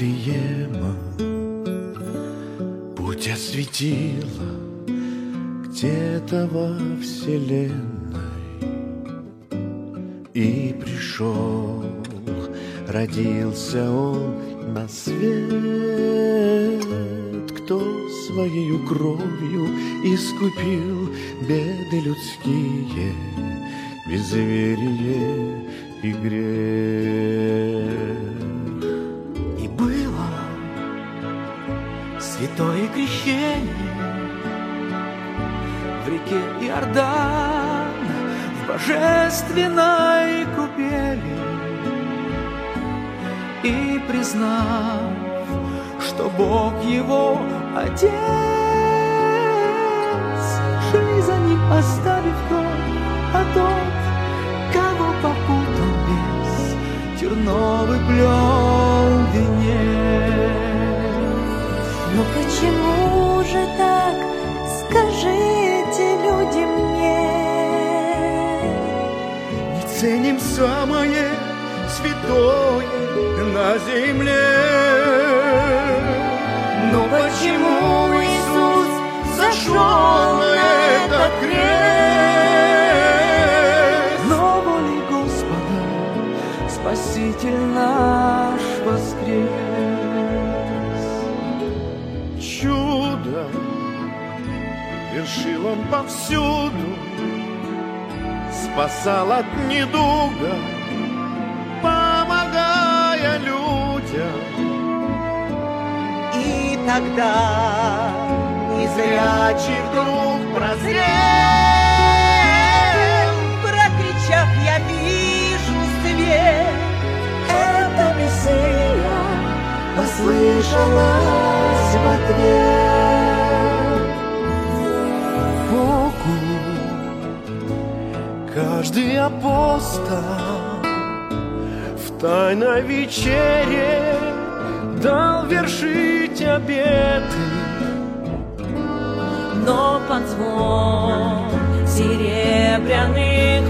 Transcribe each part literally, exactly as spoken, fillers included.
Вифлеема путь осветила где-то во вселенной, и пришел, родился он на свет, кто своею кровью искупил беды людские, безверие и грех. И было святое крещение в реке Иордан, в божественной купели, и признав, что Бог его Отец, жизнь оставив кровь, а тот, кого попутал без терновый плел венец. Но почему же так, скажите, люди, мне? Не ценим самое святое на земле. Но почему Иисус зашел на этот крест? Но волей Господа Спаситель наш воскрес. Чудо вершил он повсюду, спасал от недуга, помогая людям. И тогда незрячий вдруг прозрел, прокричав: «Я вижу свет!» Это Мессия послышалась в ответ. Богу каждый апостол в тайной вечере дал вершить обеты. Но под звон серебряных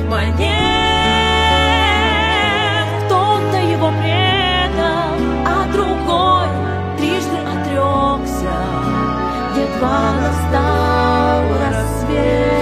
монет кто-то его предал, а другой трижды отрекся, едва настал рассвет.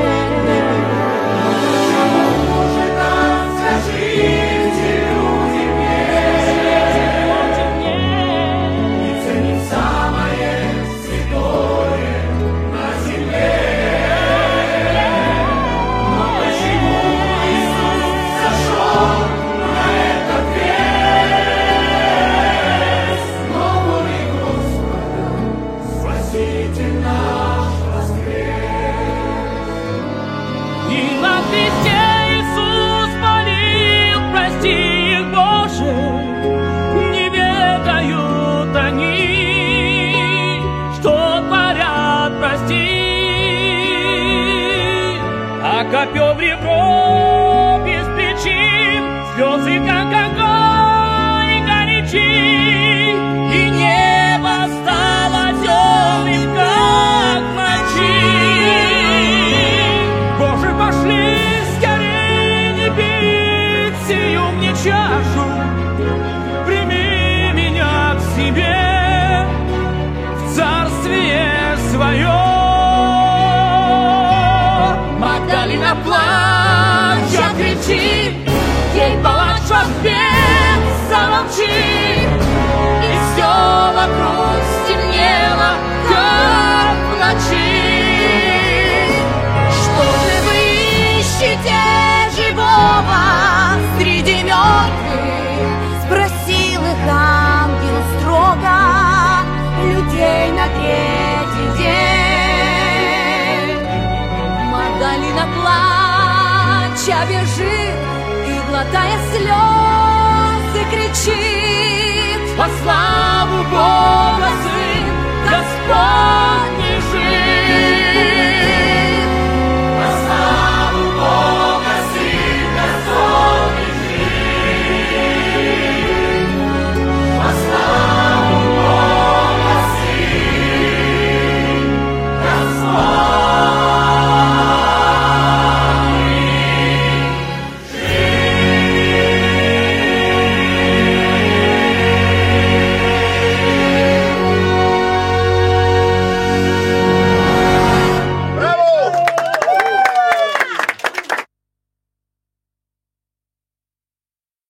Копел в ребро без причин, слезы как огонь горячи, и небо стало темным, как ночи. Боже, пошли скорее, не пить сию мне чашу, прими меня к себе в царствие свое. Магдалина плача кричит, ей палач воспет замолчит, и все вокруг стемнело, как в ночи. Что же вы ищете живого среди мертвых? Спросил их ангел строго людей на третий день. Магдалина плача бежит и, глотая слезы, кричит: «Во славу Бога, Сын Господь